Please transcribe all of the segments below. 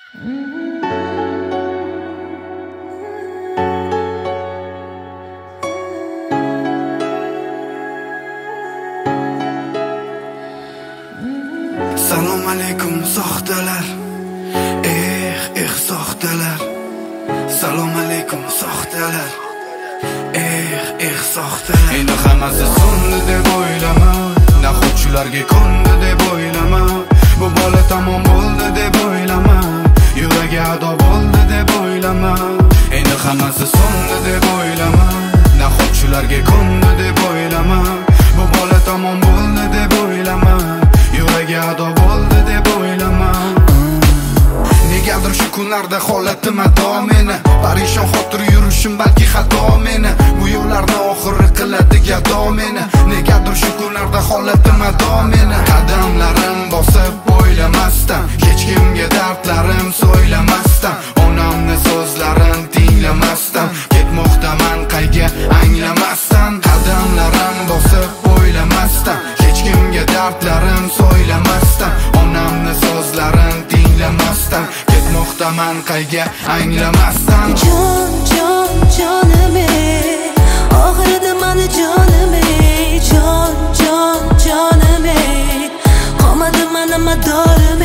Salom alaykum soxtalar, soxtalar. Salom alaykum soxtalar, soxtalar. Endi hammasi so'ndi deb o'ylama, naxotchilarga ko'ndi deb o'ylama. Bu bola tamom bo'ldi deb o'ylama, yuragi ado bo'ldi deb o'ylama. Endi hammasi so'ndi deb o'ylama, naxotchilarga ko'ndi deb o'ylama. Bu bola tamom bo'ldi deb o'ylama, yuragi ado bo'ldi deb o'ylama. Negadir shu kunlarda holatim ado meni, parishon xotir yurishim balki xato meni. Bu yo'llarni oxiri qiladi gado meni. Negadir shu kunlarda holatim ado meni. Qadamlarim bosib o'ylamasdan, hech kimga dardlarim so'ylamasdan, onamni so'zlarini tinglamasdan, ketmoqdaman qayga anglamasdan. Qadamlarim bosib o'ylamasdan, hech kimga dardlarim so'ylamasdan, onamni so'zlarini tinglamasdan, ketmoqdaman qayga anglamasdan. Jonim og'ridi mani jonim, jonim qolmadi mana madorim.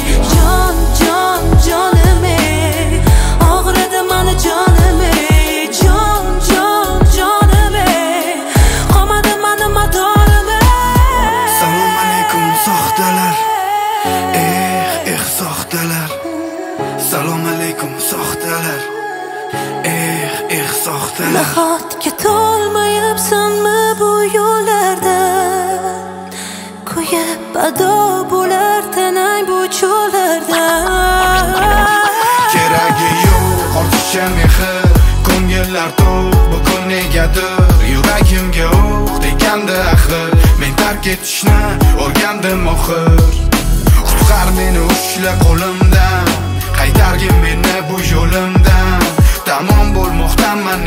Jonim og'ridi mani jonim, jonim qolmadi mana madorim. Salom alaykum soxtalar, soxtalar. Salom alaykum soxtalar, soxtalar. Nahotki to'lmayapsanmi bu yo'llarda, kuyib ado bo'lar tanang bu cho'llarda. Keragi yo'q ortiqcha mehr, ko'ngillar to'q bugun negadir yuragimga o'q tegandi axir. Men tark etishni o'rgandim oxir. Qutqar meni ushla qo'limdan, qaytargin meni bu yo'limdan. Tamom bo'lmoqdaman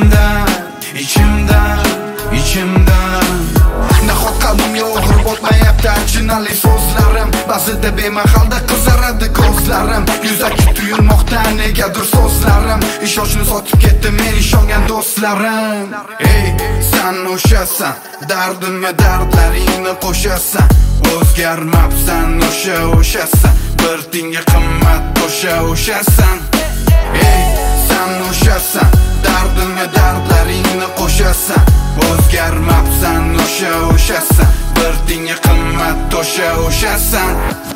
ichimdan. Nahot qalbimga og'ir botmayapti achinali so'zlarim, ba'zida bemahalda qizaradi ko'zlarim. Yuzaki tuyulmoqda negadir so'zlarim, ishonchni sotib ketdi men ishongan do'stlarim. Sen o'shasan, dardimga dardlaringni qo'shasan. O'zgarmabsan o'shasan, bir tinga qimmat o'shasan. Sen o'shasan, dardimga dardlaringni qo'shasan. O'zgarmabsan o'shasan, bir tinga qimmat o'shasan.